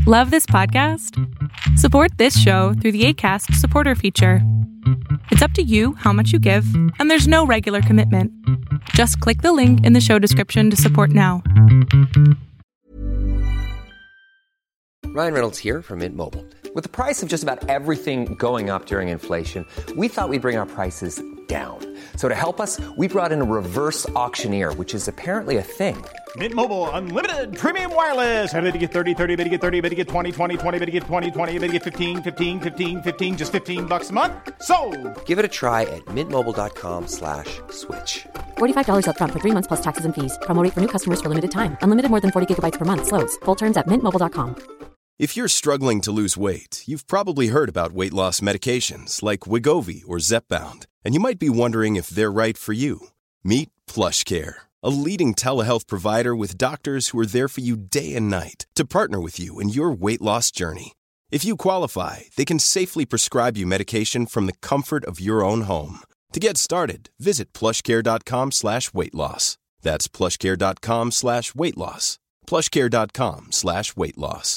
Love this podcast? Support this show through the Acast supporter feature. It's up to you how much you give, and there's no regular commitment. Just click the link in the show description to support now. Ryan Reynolds here from Mint Mobile. With the price of just about everything going up during inflation, we thought we'd bring our prices down. So to help us, we brought in a reverse auctioneer, which is apparently a thing. Mint Mobile Unlimited Premium Wireless. How to get 30, 30, how to get 30, how to get 20, 20, 20, how to get 20, 20, how to get 15, 15, 15, 15, just $15 a month? Sold! Give it a try at mintmobile.com/switch. $45 up front for 3 months plus taxes and fees. Promo rate for new customers for limited time. Unlimited more than 40 gigabytes per month. Slows full terms at mintmobile.com. If you're struggling to lose weight, you've probably heard about weight loss medications like Wegovy or Zepbound, and you might be wondering if they're right for you. Meet PlushCare, a leading telehealth provider with doctors who are there for you day and night to partner with you in your weight loss journey. If you qualify, they can safely prescribe you medication from the comfort of your own home. To get started, visit plushcare.com/weightloss. That's plushcare.com/weightloss. plushcare.com/weightloss.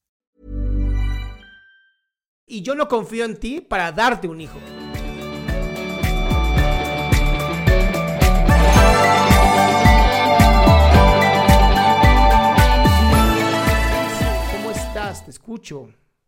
Y yo no confío en ti para darte un hijo. ¿Cómo estás? Te escucho.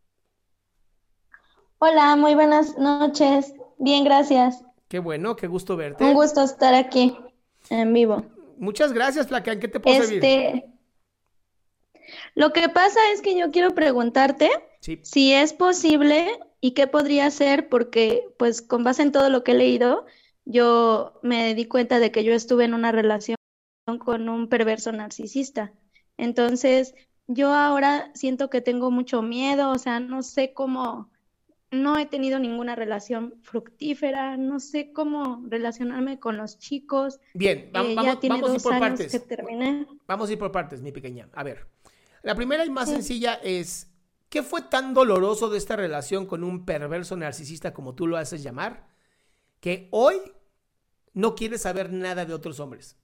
Hola, muy buenas noches. Bien, gracias. Qué bueno, qué gusto verte. Un gusto estar aquí en vivo. Muchas gracias, Flaca. ¿En qué te puedo servir? Lo que pasa es que yo quiero preguntarte si es posible y qué podría hacer, porque pues con base en todo lo que he leído, yo me di cuenta de que yo estuve en una relación con un perverso narcisista. Entonces, yo ahora siento que tengo mucho miedo, o sea, no sé cómo, no he tenido ninguna relación fructífera, no sé cómo relacionarme con los chicos. Bien, ya tiene vamos a ir 2 por años partes. que terminé. Vamos a ir por partes, mi pequeña. A ver, la primera y más sencilla es, ¿qué fue tan doloroso de esta relación con un perverso narcisista, como tú lo haces llamar, que hoy no quieres saber nada de otros hombres?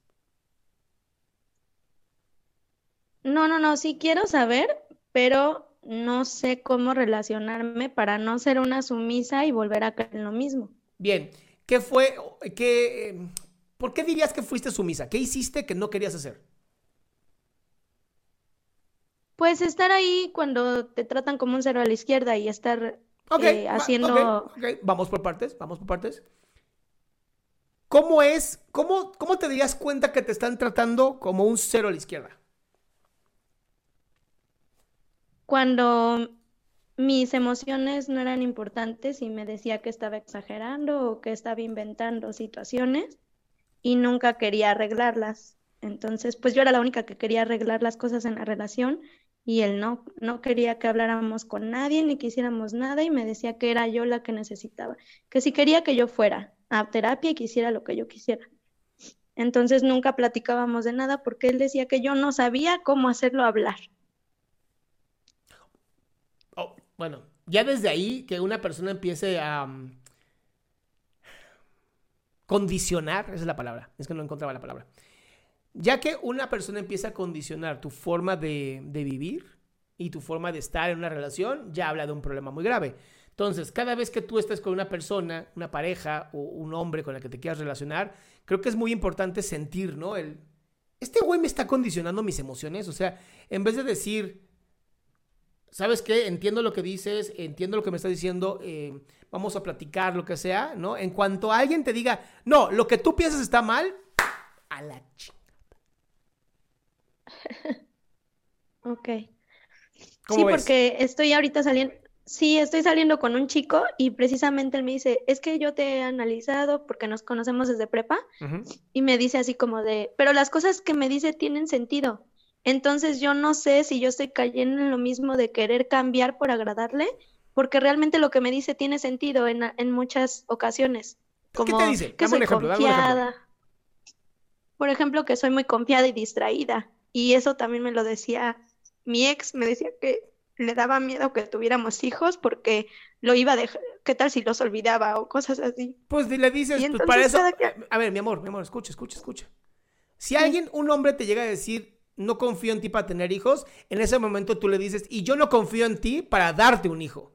No, sí quiero saber, pero no sé cómo relacionarme para no ser una sumisa y volver a caer en lo mismo. Bien, ¿por qué dirías que fuiste sumisa? ¿Qué hiciste que no querías hacer? Pues estar ahí cuando te tratan como un cero a la izquierda y estar haciendo... Okay. Vamos por partes. ¿Cómo te darías cuenta que te están tratando como un cero a la izquierda? Cuando mis emociones no eran importantes y me decía que estaba exagerando o que estaba inventando situaciones y nunca quería arreglarlas. Entonces, pues yo era la única que quería arreglar las cosas en la relación y él no quería que habláramos con nadie ni que hiciéramos nada y me decía que era yo la que necesitaba, que si quería que yo fuera a terapia y que hiciera lo que yo quisiera. Entonces nunca platicábamos de nada porque él decía que yo no sabía cómo hacerlo hablar. Bueno, ya desde ahí que una persona empiece a condicionar, esa es la palabra, es que no encontraba la palabra. Ya que una persona empieza a condicionar tu forma de vivir y tu forma de estar en una relación, ya habla de un problema muy grave. Entonces, cada vez que tú estés con una persona, una pareja o un hombre con el que te quieras relacionar, creo que es muy importante sentir, ¿no? Este güey me está condicionando mis emociones. O sea, en vez de decir, ¿sabes qué? Entiendo lo que dices, entiendo lo que me estás diciendo, vamos a platicar, lo que sea, ¿no? En cuanto alguien te diga, no, lo que tú piensas está mal, a la chingada. Ok. ¿Cómo ves? Porque estoy saliendo con un chico y precisamente él me dice, es que yo te he analizado porque nos conocemos desde prepa, y me dice así como pero las cosas que me dice tienen sentido. Entonces yo no sé si yo estoy cayendo en lo mismo de querer cambiar por agradarle, porque realmente lo que me dice tiene sentido en muchas ocasiones. Como ¿qué te dice? Que Dame un soy ejemplo, confiada. Por ejemplo, que soy muy confiada y distraída. Y eso también me lo decía mi ex, me decía que le daba miedo que tuviéramos hijos porque lo iba a dejar, ¿qué tal si los olvidaba o cosas así? Pues le dices, pues para eso... A ver, mi amor, escucha. Si alguien, un hombre te llega a decir, no confío en ti para tener hijos, en ese momento tú le dices, y yo no confío en ti para darte un hijo.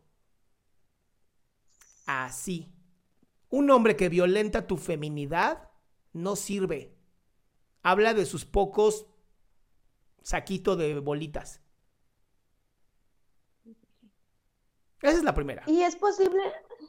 Así. Un hombre que violenta tu feminidad no sirve. Habla de sus pocos saquitos de bolitas. Esa es la primera. ¿Y es posible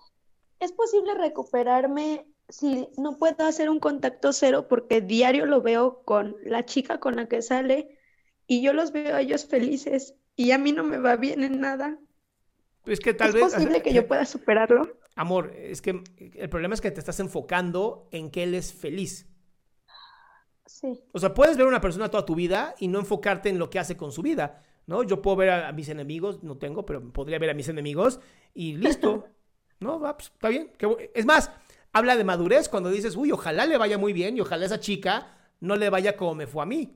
recuperarme si no puedo hacer un contacto cero porque diario lo veo con la chica con la que sale y yo los veo a ellos felices y a mí no me va bien en nada? Es que tal ¿Es vez, posible que yo pueda superarlo? amor, es que el problema es que te estás enfocando en que él es feliz. Sí. O sea, puedes ver a una persona toda tu vida y no enfocarte en lo que hace con su vida, ¿no? Yo puedo ver a mis enemigos, no tengo, pero podría ver a mis enemigos y listo, ¿no? Va, pues, está bien. Es más, habla de madurez cuando dices, uy, ojalá le vaya muy bien y ojalá esa chica no le vaya como me fue a mí.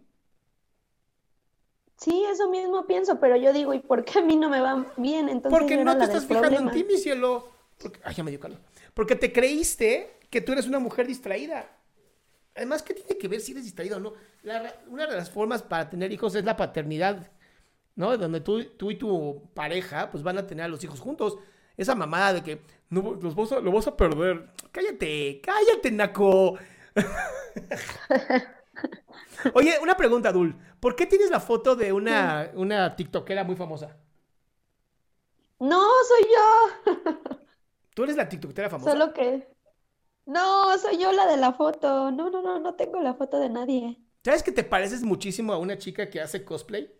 Sí, eso mismo pienso, pero yo digo, ¿y por qué a mí no me va bien? Entonces Porque yo no era te la del estás fijando en problema. ti, mi cielo. Ay, ya me dio calor. Porque te creíste que tú eres una mujer distraída. Además, ¿qué tiene que ver si eres distraído o no? Una de las formas para tener hijos es la paternidad, ¿no? Donde tú y tu pareja pues van a tener a los hijos juntos. Esa mamada de que no, lo vas a perder. Cállate, naco. Oye, una pregunta, Dul. ¿Por qué tienes la foto de una tiktokera muy famosa? No, soy yo. ¿Tú eres la tiktokera famosa? Solo que... No, soy yo la de la foto. No tengo la foto de nadie. ¿Sabes que te pareces muchísimo a una chica que hace cosplay?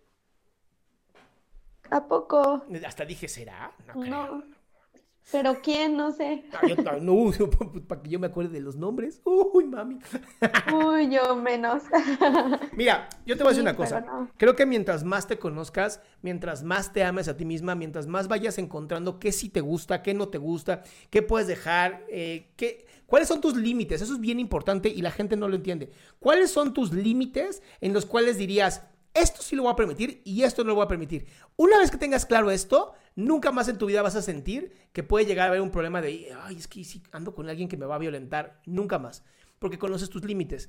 ¿A poco? Hasta dije, ¿será? No creo. No. ¿Pero quién? No sé. No, para que yo me acuerde de los nombres. Uy, mami. Uy, yo menos. Mira, yo te voy a decir una pero cosa. no. Creo que mientras más te conozcas, mientras más te ames a ti misma, mientras más vayas encontrando qué sí te gusta, qué no te gusta, qué puedes dejar, cuáles son tus límites. Eso es bien importante y la gente no lo entiende. ¿Cuáles son tus límites en los cuales dirías, esto sí lo voy a permitir y esto no lo voy a permitir? Una vez que tengas claro esto, nunca más en tu vida vas a sentir que puede llegar a haber un problema de, ay, es que si ando con alguien que me va a violentar. Nunca más, porque conoces tus límites.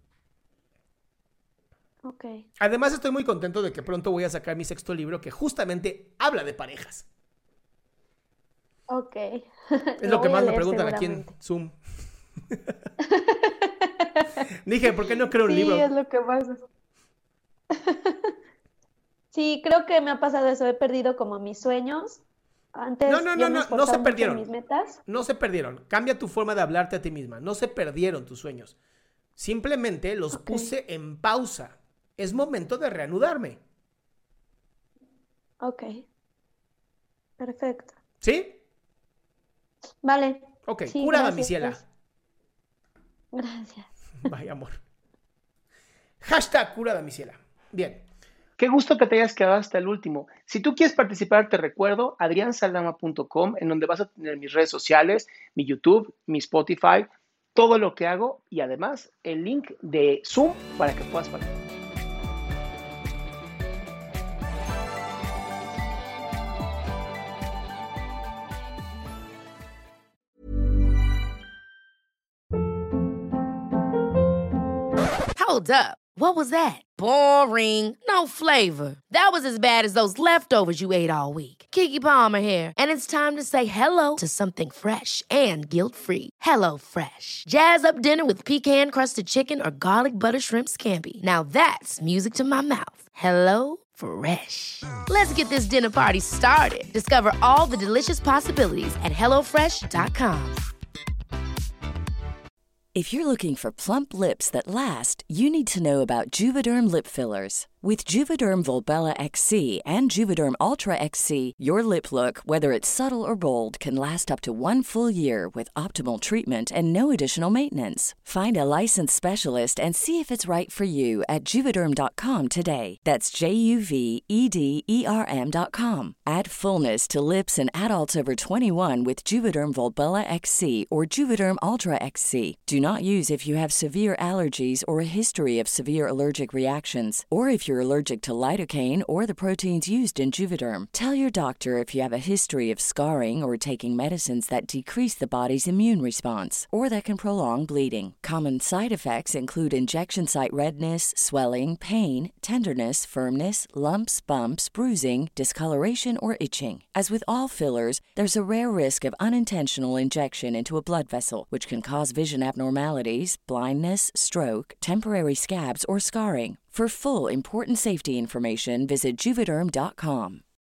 Ok. Además, estoy muy contento de que pronto voy a sacar mi 6º libro que justamente habla de parejas. Ok. Es lo que más me preguntan aquí en Zoom. Dije, ¿por qué no creo un libro? Sí, es lo que pasa. Sí, creo que me ha pasado eso. He perdido como mis sueños. Antes yo me No esforzaba se mucho perdieron. en mis metas. No se perdieron. Cambia tu forma de hablarte a ti misma. No se perdieron tus sueños. Simplemente los puse en pausa. Es momento de reanudarme. Ok. Perfecto. ¿Sí? Vale. Ok, Sí, curada, gracias, mi ciela. pues. Gracias. Vaya amor. Hashtag curada, mi ciela. Bien. Qué gusto que te hayas quedado hasta el último. Si tú quieres participar, te recuerdo adriansaldama.com, en donde vas a tener mis redes sociales, mi YouTube, mi Spotify, todo lo que hago y además el link de Zoom para que puedas participar. Hold up. What was that? Boring. No flavor. That was as bad as those leftovers you ate all week. Keke Palmer here, and it's time to say hello to something fresh and guilt-free. Hello Fresh. Jazz up dinner with pecan-crusted chicken or garlic butter shrimp scampi. Now that's music to my mouth. Hello Fresh. Let's get this dinner party started. Discover all the delicious possibilities at hellofresh.com. If you're looking for plump lips that last, you need to know about Juvederm lip fillers. With Juvederm Volbella XC and Juvederm Ultra XC, your lip look, whether it's subtle or bold, can last up to 1 full year with optimal treatment and no additional maintenance. Find a licensed specialist and see if it's right for you at Juvederm.com today. That's JUVEDERM.com. Add fullness to lips in adults over 21 with Juvederm Volbella XC or Juvederm Ultra XC. Do not use if you have severe allergies or a history of severe allergic reactions, or if you're you're allergic to lidocaine or the proteins used in Juvederm. Tell your doctor if you have a history of scarring or taking medicines that decrease the body's immune response or that can prolong bleeding. Common side effects include injection site redness, swelling, pain, tenderness, firmness, lumps, bumps, bruising, discoloration, or itching. As with all fillers, there's a rare risk of unintentional injection into a blood vessel, which can cause vision abnormalities, blindness, stroke, temporary scabs, or scarring. For full, important safety information, visit Juvederm.com.